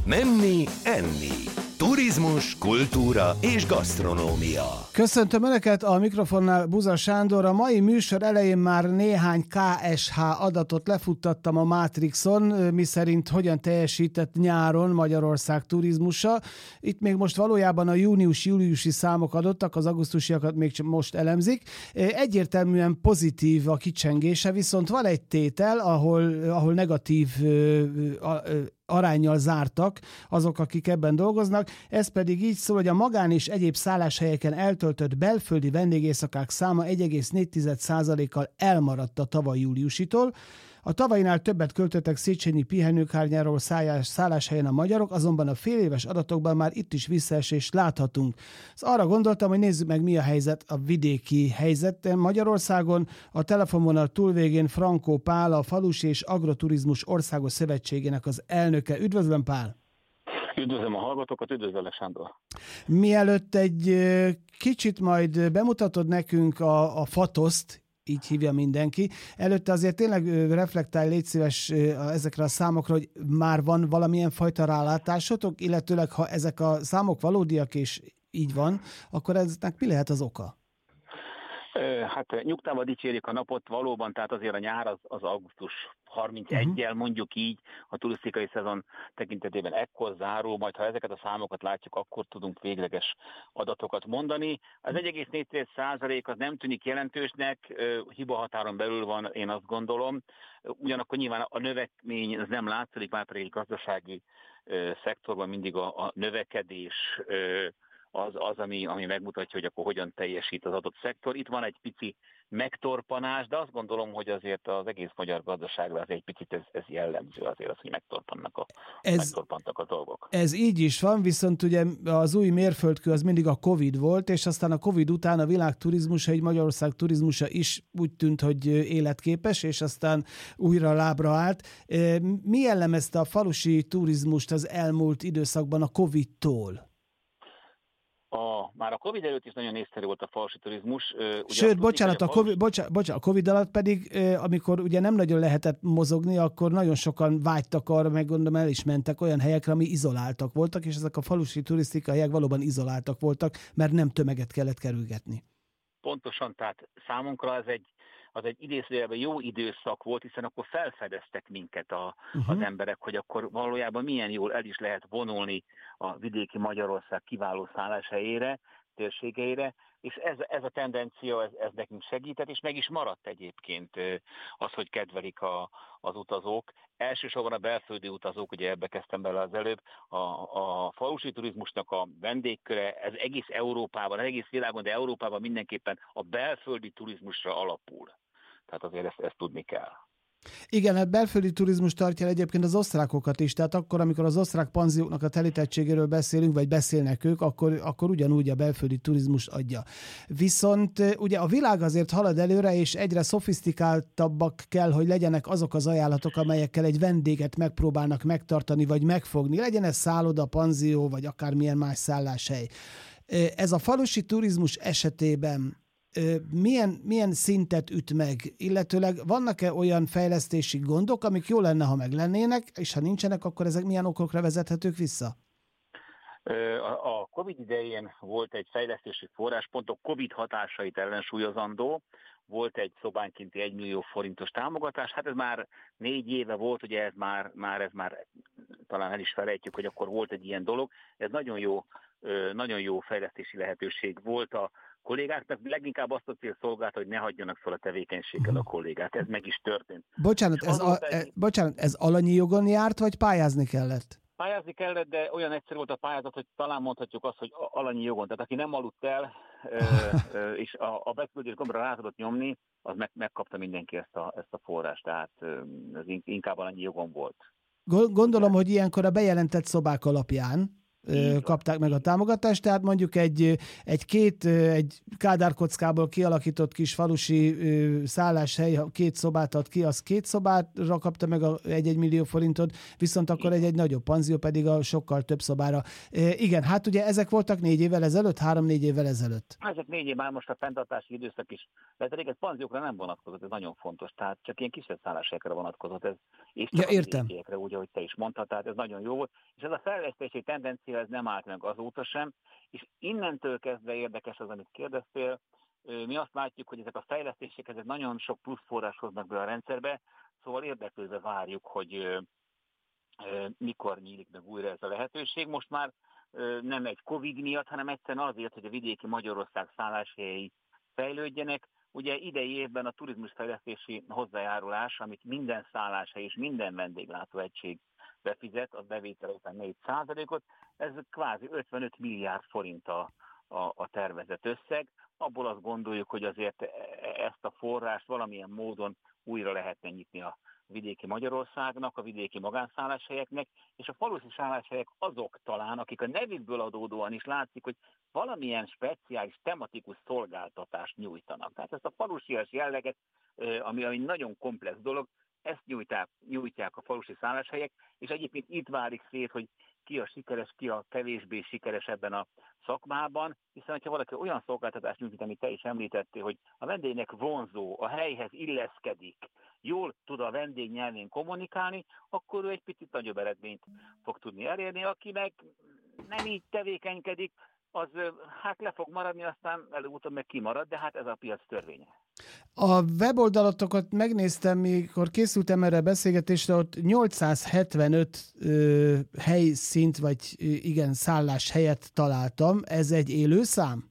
Menni, enni. Turizmus, kultúra és gasztronómia. Köszöntöm Önöket, a mikrofonnál Buza Sándor. A mai műsor elején már néhány KSH adatot lefuttattam a Matrixon, miszerint hogyan teljesített nyáron Magyarország turizmusa. Itt még most valójában a június-júliusi számok adottak, az augusztusiakat még csak most elemzik. Egyértelműen pozitív a kicsengése, viszont van egy tétel, ahol negatív aránnyal zártak azok, akik ebben dolgoznak. Ez pedig így szól, hogy a magán és egyéb szálláshelyeken eltöltött belföldi vendégészakák száma 1,4%-kal elmaradt a tavaly júliusitól. A tavalyinál többet költöttek Széchenyi pihenőkártyáról szálláshelyen a magyarok, azonban a féléves adatokban már itt is visszaesést láthatunk. Arra gondoltam, hogy nézzük meg, mi a helyzet, a vidéki helyzet Magyarországon. A telefonvonal túlvégén Frankó Pál, a Falusi és Agroturizmus Országos Szövetségének az elnöke. Üdvözlöm, Pál! Üdvözlöm a hallgatókat, üdvözlöm, Sándor! Mielőtt egy kicsit majd bemutatod nekünk a Fatoszt, így hívja mindenki. Előtte azért tényleg reflektálj, légy szíves ezekre a számokra, hogy már van valamilyen fajta rálátásotok, illetőleg ha ezek a számok valódiak és így van, akkor eznek mi lehet az oka? Hát nyugtával dicsérjük a napot, valóban, tehát azért a nyár az augusztus 31-jel, mondjuk így, a turisztikai szezon tekintetében ekkor zárul, majd ha ezeket a számokat látjuk, akkor tudunk végleges adatokat mondani. Az 1,4% az nem tűnik jelentősnek, hibahatáron belül van, én azt gondolom. Ugyanakkor nyilván a növekmény az nem látszik, már pedig gazdasági szektorban mindig a növekedés az ami megmutatja, hogy akkor hogyan teljesít az adott szektor. Itt van egy pici megtorpanás, de azt gondolom, hogy azért az egész magyar gazdaságra az egy picit ez jellemző azért az, hogy megtorpantak a dolgok. Ez így is van, viszont ugye az új mérföldkő az mindig a Covid volt, és aztán a Covid után a világ turizmusa, egy Magyarország turizmusa is úgy tűnt, hogy életképes, és aztán újra lábra állt. Mi jellemezte a falusi turizmust az elmúlt időszakban a Covid-tól? Már a Covid előtt is nagyon észszerű volt a falusi turizmus. Sőt, bocsánat, a Covid alatt pedig, amikor ugye nem nagyon lehetett mozogni, akkor nagyon sokan vágytak arra, meg gondolom el is mentek olyan helyekre, ami izoláltak voltak, és ezek a falusi turisztikai helyek valóban izoláltak voltak, mert nem tömeget kellett kerülgetni. Pontosan, tehát számunkra az egy idézőjelben jó időszak volt, hiszen akkor felfedeztek minket az emberek, hogy akkor valójában milyen jól el is lehet vonulni a vidéki Magyarország kiváló szálláshelyére, térségeire, és ez a tendencia, ez nekünk segített, és meg is maradt egyébként az, hogy kedvelik az utazók. Elsősorban a belföldi utazók, ugye ebbe kezdtem bele az előbb, a falusi turizmusnak a vendégköre, ez egész Európában, az egész világon, de Európában mindenképpen a belföldi turizmusra alapul. Tehát azért ezt tudni kell. Igen, a belföldi turizmus tartja egyébként az osztrákokat is, tehát akkor, amikor az osztrák panzióknak a telítettségéről beszélünk, vagy beszélnek ők, akkor ugyanúgy a belföldi turizmus adja. Viszont ugye a világ azért halad előre, és egyre szofisztikáltabbak kell, hogy legyenek azok az ajánlatok, amelyekkel egy vendéget megpróbálnak megtartani, vagy megfogni. Legyen ez szálloda, panzió, vagy akármilyen más szálláshely. Ez a falusi turizmus esetében milyen szintet üt meg, illetőleg vannak-e olyan fejlesztési gondok, amik jó lenne, ha meglennének, és ha nincsenek, akkor ezek milyen okokra vezethetők vissza? A Covid idején volt egy fejlesztési forráspont, a Covid hatásait ellensúlyozandó, volt egy szobánkénti 1 millió forintos támogatás, hát ez már 4 éve volt, ugye ez már talán el is felejtjük, hogy akkor volt egy ilyen dolog, ez nagyon jó fejlesztési lehetőség volt a kollégáknak, leginkább azt a cél szolgálta, hogy ne hagyjanak fel a tevékenységgel a kollégák. Ez meg is történt. Bocsánat, ez alanyi jogon járt, vagy pályázni kellett? Pályázni kellett, de olyan egyszerű volt a pályázat, hogy talán mondhatjuk azt, hogy alanyi jogon. Tehát aki nem aludt el, és a beküldés gombra rá tudott nyomni, az megkapta mindenki ezt a forrást. Tehát ez inkább alanyi jogon volt. Gondolom, hogy ilyenkor a bejelentett szobák alapján. kapták meg a támogatást, tehát mondjuk egy kádárkockából kialakított kis falusi szálláshely, ha 2 szobát ad ki, az 2 szobára kapta meg a 1-1 millió forintot, viszont akkor egy nagyobb panzió pedig a sokkal több szobára. Igen, hát ugye ezek voltak 4 évvel ezelőtt, 3-4 évvel ezelőtt. Ezek 4 év, már most a fenntartási időszak is, de régen panziókra nem vonatkozott, ez nagyon fontos, tehát csak ilyen kisebb szálláshelyekre vonatkozott ez, és csak a vidékiekre, úgy, ahogy te is mondtad, tehát ez nagyon jó volt, és ez a fejlesztési tendencia ez nem állt meg azóta sem, és innentől kezdve érdekes az, amit kérdeztél. Mi azt látjuk, hogy ezek a fejlesztések ezek nagyon sok plusz forrás hoznak be a rendszerbe, szóval érdeklődve várjuk, hogy mikor nyílik meg újra ez a lehetőség. Most már nem egy Covid miatt, hanem egyszerűen azért, hogy a vidéki Magyarország szálláshelyei fejlődjenek. Ugye idei évben a turizmusfejlesztési hozzájárulás, amit minden szálláshely és minden vendéglátóegység befizet, az bevétel után 4%-ot, ez kvázi 55 milliárd forint a tervezett összeg. Abból azt gondoljuk, hogy azért ezt a forrást valamilyen módon újra lehetne nyitni a vidéki Magyarországnak, a vidéki magánszálláshelyeknek, és a falusi szálláshelyek azok talán, akik a nevükből adódóan is látszik, hogy valamilyen speciális, tematikus szolgáltatást nyújtanak. Tehát ezt a falusias jelleget, ami nagyon komplex dolog, ezt nyújtják a falusi szálláshelyek, és egyébként itt válik szét, hogy ki a sikeres, ki a kevésbé sikeres ebben a szakmában, hiszen ha valaki olyan szolgáltatást nyújt, amit te is említettél, hogy a vendégnek vonzó, a helyhez illeszkedik, jól tud a vendég nyelvén kommunikálni, akkor ő egy picit nagyobb eredményt fog tudni elérni, aki meg nem így tevékenykedik, az hát le fog maradni, aztán előbb-utóbb meg kimarad, de hát ez a piac törvénye. A weboldalatokat megnéztem, mikor készültem erre a beszélgetésre, ott 875 helyszínt, vagy igen, szálláshelyet találtam. Ez egy élő szám?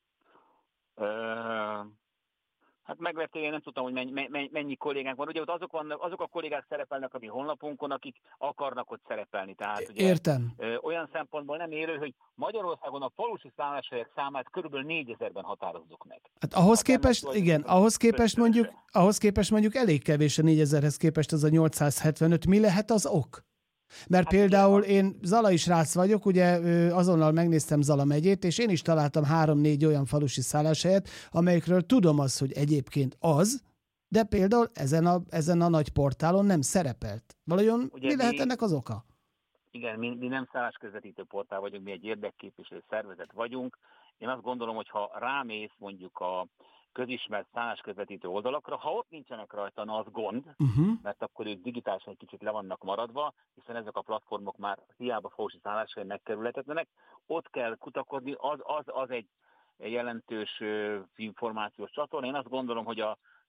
Hát megvettél, én nem tudtam, hogy mennyi kollégánk van. Ugye ott azok a kollégák szerepelnek a mi honlapunkon, akik akarnak ott szerepelni. Tehát, ugye, értem. Olyan szempontból nem élő, hogy Magyarországon a falusi szálláshelyek számát körülbelül 4000-ben határozzuk meg. Hát ahhoz képest, igen, ahhoz képest mondjuk elég kevés a 4000-hez képest az a 875. Mi lehet az ok? Mert hát például én zalai srác vagyok, ugye azonnal megnéztem Zala megyét, és én is találtam 3-4 olyan falusi szálláshelyet, amelyekről tudom azt, hogy egyébként az, de például ezen a nagy portálon nem szerepelt. Valajon mi lehet ennek az oka? Igen, mi nem szállásközvetítő portál vagyunk, mi egy érdekképviselő szervezet vagyunk. Én azt gondolom, hogy ha rámész mondjuk a közismert szállásközvetítő oldalakra, ha ott nincsenek rajta, az gond, mert akkor ők digitálisan egy kicsit le vannak maradva, hiszen ezek a platformok már hiába falusi szálláshely megkerülhetetlenek, ott kell kutakodni, az egy jelentős információs csatorna. Én azt gondolom, hogy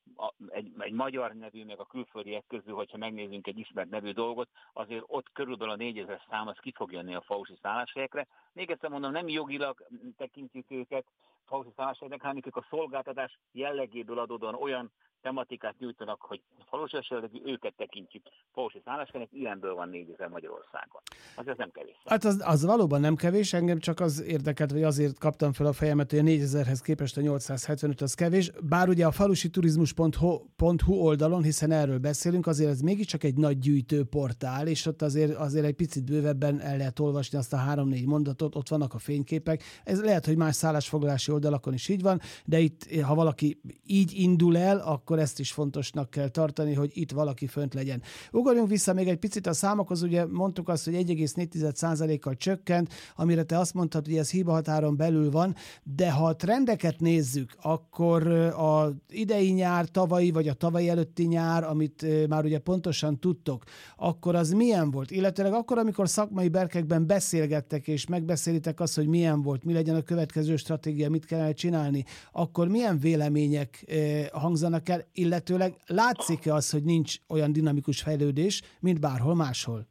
egy magyar nevű, meg a külföldiek közül, hogyha megnézzünk egy ismert nevű dolgot, azért ott körülbelül a 4000 szám az ki fog jönni a falusi szálláshelyekre. Még egyszer mondom, nem jogilag tekintjük őket falusi szálláshelyeknek, hanem ők a szolgáltatás jellegéből adódóan olyan tematikát nyújtanak, hogy falusi esetleg őket tekintjük falusi szálláshelynek, ilyenből van 4000 Magyarországon. Az nem kevés. Hát az valóban nem kevés, engem csak az érdekelt, vagy azért kaptam fel a fejemet, hogy a 4000-hez képest a 875 az kevés, bár ugye a falusiturizmus.hu oldalon, hiszen erről beszélünk, azért ez mégiscsak egy nagy gyűjtőportál, és ott azért egy picit bővebben el lehet olvasni azt a 3-4 mondatot, ott vannak a fényképek. Ez lehet, hogy más szállásfoglalási oldalakon is így van, de itt, ha valaki így indul el, akkor ezt is fontosnak kell tartani, hogy itt valaki fönt legyen. Ugorjunk vissza még egy picit a számokhoz, ugye mondtuk azt, hogy 1,4%-kal csökkent, amire te azt mondtad, hogy ez hibahatáron belül van, de ha a trendeket nézzük, akkor az idei nyár, tavalyi vagy a tavalyi előtti nyár, amit már ugye pontosan tudtok, akkor az milyen volt? Illetőleg akkor, amikor szakmai berkekben beszélgettek és megbeszélitek azt, hogy milyen volt, mi legyen a következő stratégia, mit kellene csinálni, akkor milyen vélemények hangzanak el, illetőleg látszik-e az, hogy nincs olyan dinamikus fejlődés, mint bárhol máshol?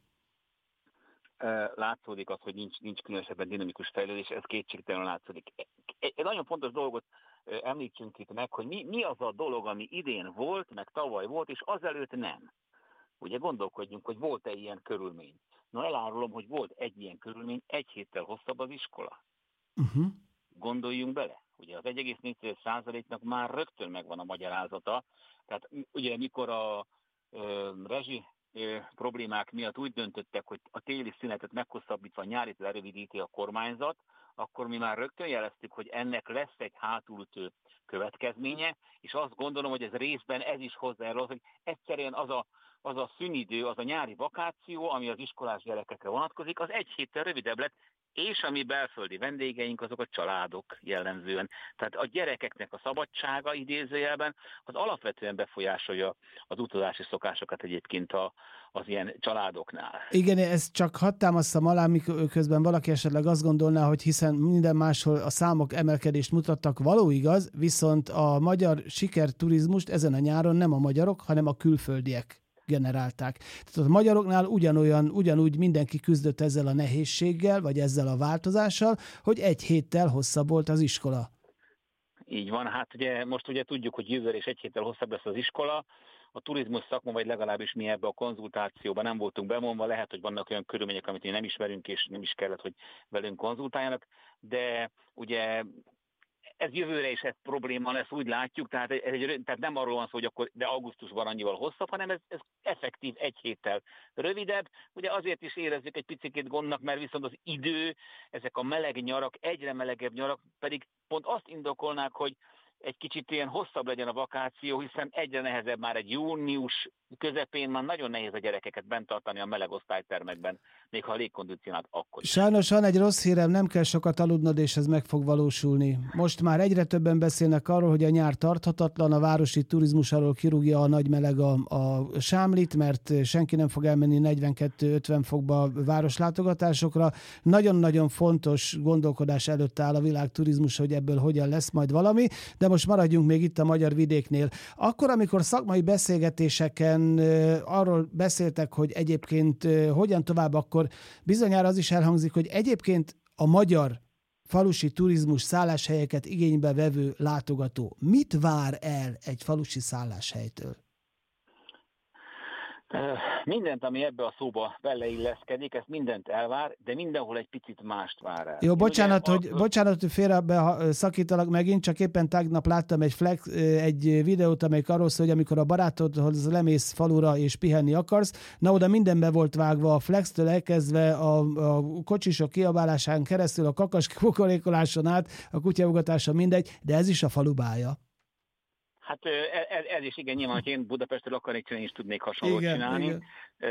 Látszódik az, hogy nincs különösebben dinamikus fejlődés, ez kétségtelenül látszódik. Egy nagyon fontos dolgot említsünk itt meg, hogy mi az a dolog, ami idén volt, meg tavaly volt, és azelőtt nem. Ugye gondolkodjunk, hogy volt-e ilyen körülmény. Na, elárulom, hogy volt egy ilyen körülmény, egy héttel hosszabb az iskola. Gondoljunk bele. Ugye az 1,4%-nak már rögtön megvan a magyarázata. Tehát ugye mikor a rezsi problémák miatt úgy döntöttek, hogy a téli szünetet meghosszabbítva nyárit lerövidíti a kormányzat, akkor mi már rögtön jeleztük, hogy ennek lesz egy hátulütő következménye, és azt gondolom, hogy ez részben ez is hozzájárul, hogy egyszerűen az a szünidő, az a nyári vakáció, ami az iskolás gyerekekre vonatkozik, az egy héttel rövidebb lett, és a mi belföldi vendégeink azok a családok jellemzően. Tehát a gyerekeknek a szabadsága idézőjelben az alapvetően befolyásolja az utazási szokásokat egyébként az ilyen családoknál. Igen, ez csak hadd támasztam alá, miközben valaki esetleg azt gondolná, hogy hiszen minden máshol a számok emelkedést mutattak, való igaz, viszont a magyar sikerturizmust ezen a nyáron nem a magyarok, hanem a külföldiek generálták. Tehát a magyaroknál ugyanúgy mindenki küzdött ezzel a nehézséggel, vagy ezzel a változással, hogy egy héttel hosszabb volt az iskola. Így van, hát most tudjuk, hogy jövőre és egy héttel hosszabb lesz az iskola. A turizmus szakma, vagy legalábbis mi ebbe a konzultációban nem voltunk bevonva, lehet, hogy vannak olyan körülmények, amit mi nem ismerünk, és nem is kellett, hogy velünk konzultáljanak, de ugye ez jövőre is ez probléma lesz, úgy látjuk, tehát nem arról van szó, hogy akkor de augusztusban annyival hosszabb, hanem ez effektív egy héttel rövidebb. Ugye azért is érezzük egy picit gondnak, mert viszont az idő, ezek a meleg nyarak, egyre melegebb nyarak pedig pont azt indokolnák, hogy egy kicsit ilyen hosszabb legyen a vakáció, hiszen egyre nehezebb már egy június közepén, már nagyon nehéz a gyerekeket bent tartani a meleg osztálytermekben, még ha a légkondicionált akkor is. Sajnos van egy rossz hírem, nem kell sokat aludnod, és ez meg fog valósulni. Most már egyre többen beszélnek arról, hogy a nyár tarthatatlan, a városi turizmus alól kirúgja a nagy meleg a sámlit, mert senki nem fog elmenni 42-50 fokba városlátogatásokra. Nagyon-nagyon fontos gondolkodás előtt áll a világ turizmus, hogy ebből hogyan lesz majd valami, de most maradjunk még itt a magyar vidéknél. Akkor, amikor szakmai beszélgetéseken arról beszéltek, hogy egyébként hogyan tovább, akkor bizonyára az is elhangzik, hogy egyébként a magyar falusi turizmus szálláshelyeket igénybe vevő látogató mit vár el egy falusi szálláshelytől? Mindent, ami ebbe a szóba beleilleszkedik, ezt mindent elvár, de mindenhol egy picit mást vár el. Jó, bocsánat, hogy félre szakítalak megint, csak éppen tegnap láttam egy videót, amelyik arról szól, hogy amikor a barátodhoz lemész falura és pihenni akarsz, na oda mindenbe volt vágva a flextől elkezdve a kocsisok kiabálásán keresztül, a kakas kukorékoláson át, a kutyaugatáson, mindegy, de ez is a falubája. Hát ez is igen, nyilván, hogy én Budapestről akarnék csinálni, és tudnék hasonlót csinálni, igen.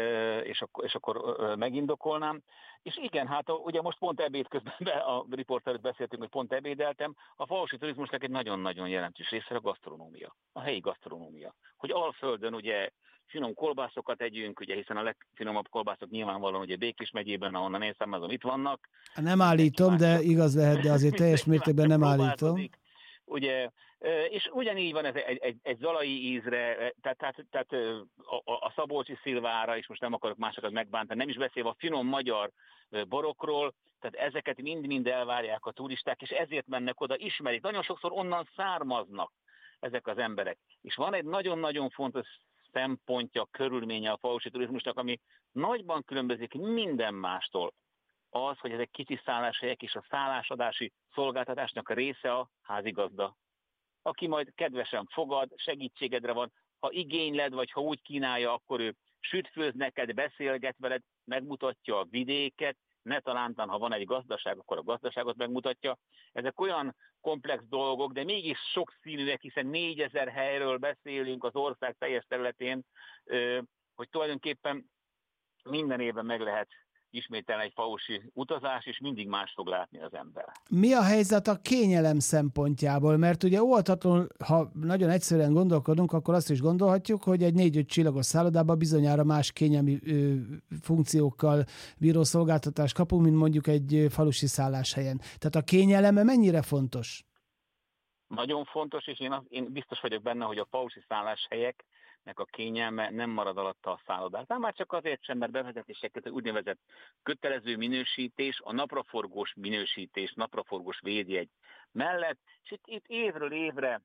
És akkor megindokolnám. És igen, hát ugye most pont ebéd közben a riporterről beszéltünk, hogy pont ebédeltem, a falusi turizmusnak egy nagyon-nagyon jelentős része a gasztronómia, a helyi gasztronómia. Hogy Alföldön ugye finom kolbászokat együnk, ugye, hiszen a legfinomabb kolbászok nyilvánvalóan ugye Békés megyében, ahonnan én származom, itt vannak. Nem állítom, de igaz lehet, de azért teljes mértékben nem állítom. Ugye, és ugyanígy van ez egy zalai ízre, tehát a szabolcsi szilvára, és most nem akarok másokat megbántani, nem is beszélve a finom magyar borokról, tehát ezeket mind-mind elvárják a turisták, és ezért mennek oda, ismerik. Nagyon sokszor onnan származnak ezek az emberek. És van egy nagyon-nagyon fontos szempontja, körülménye a falusi turizmusnak, ami nagyban különbözik minden mástól. Az, hogy ezek kicsi szálláshelyek és a szállásadási szolgáltatásnak a része a házigazda, aki majd kedvesen fogad, segítségedre van, ha igényled, vagy ha úgy kínálja, akkor ő sütfőz neked, beszélget veled, megmutatja a vidéket, ne talántán, ha van egy gazdaság, akkor a gazdaságot megmutatja. Ezek olyan komplex dolgok, de mégis sokszínűek, hiszen 4000 helyről beszélünk az ország teljes területén, hogy tulajdonképpen minden évben meg lehet ismételni egy falusi utazás, és mindig más fog látni az ember. Mi a helyzet a kényelem szempontjából? Mert ugye óvatatlanul, ha nagyon egyszerűen gondolkodunk, akkor azt is gondolhatjuk, hogy egy 4-5 csillagos szállodában bizonyára más kényelmi funkciókkal bíró szolgáltatást kapunk, mint mondjuk egy falusi szálláshelyen. Tehát a kényeleme mennyire fontos? Nagyon fontos, és én biztos vagyok benne, hogy a falusi szálláshelyeknek a kényelme nem marad alatta a szállodát. Már csak azért sem, mert bevezetéseket úgynevezett kötelező minősítés, a napraforgós minősítés, napraforgós védjegy mellett, és itt évről évre,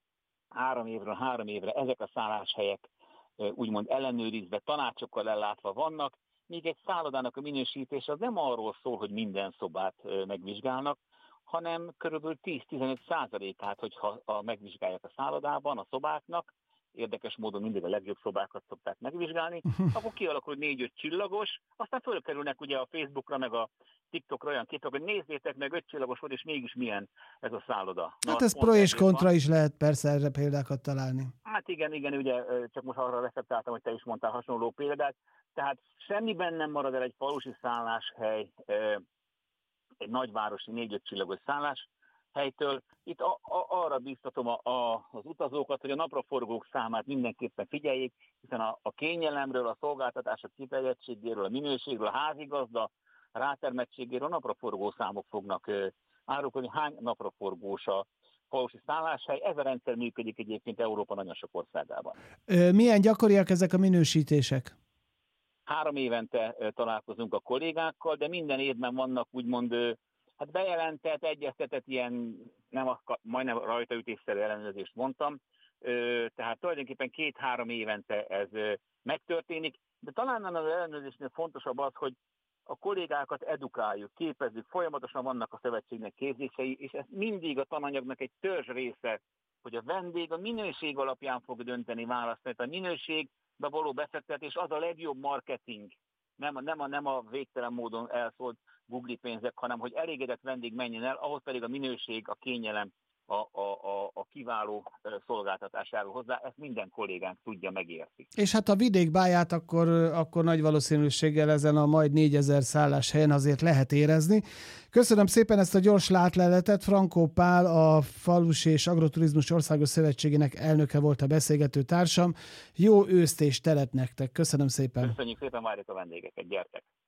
3 évre ezek a szálláshelyek úgymond ellenőrizve, tanácsokkal ellátva vannak, míg egy szállodának a minősítés az nem arról szól, hogy minden szobát megvizsgálnak, hanem körülbelül 10-15%-át, hogyha megvizsgálják a szállodában, a szobáknak, érdekes módon mindig a legjobb szobákat szokták megvizsgálni, akkor kialakul 4-5 csillagos, aztán fölkerülnek ugye a Facebookra, meg a TikTokra olyan képek, hogy nézzétek meg, 5 csillagos volt, és mégis milyen ez a szálloda. Hát ez pro és kontra is lehet persze erre példákat találni. Hát igen, ugye csak most arra reflektáltam, hogy te is mondtál hasonló példát. Tehát semmiben nem marad el egy falusi szálláshely, egy nagyvárosi 4-5 csillagos szálláshelytől. Itt arra bíztatom az utazókat, hogy a napraforgók számát mindenképpen figyeljék, hiszen a kényelemről, a szolgáltatások kifejezettségéről, a minőségről, a házigazda rátermettségéről a napraforgó számok fognak árulkodni, hány napraforgós a falusi szálláshely. Ez a rendszer működik egyébként Európa nagyon sok országában. Milyen gyakoriak ezek a minősítések? 3 évente találkozunk a kollégákkal, de minden évben vannak úgymond bejelentett, egyeztetett ilyen, majdnem rajtaütésszerű ellenőrzést mondtam, tehát tulajdonképpen 2-3 évente ez megtörténik, de talán az ellenőrzésnél fontosabb az, hogy a kollégákat edukáljuk, képezzük, folyamatosan vannak a szövetségnek képzései, és ez mindig a tananyagnak egy törzs része, hogy a vendég a minőség alapján fog dönteni, választani. A minőségbe való befektetés az a legjobb marketing, nem a végtelen módon elszólt Google pénzek, hanem hogy elégedett vendég menjen el, ahhoz pedig a minőség, a kényelem, a kiváló szolgáltatásáról hozzá, ezt minden kollégánk tudja, megérti. És hát a vidékbáját akkor nagy valószínűséggel ezen a majd 4000 szálláshelyen azért lehet érezni. Köszönöm szépen ezt a gyors látleletet. Frankó Pál, a Falusi és Agroturizmus Országos Szövetségének elnöke volt a beszélgető társam. Jó őszt és telet nektek. Köszönöm szépen. Köszönjük szépen, várjuk a vendégeket, gyertek!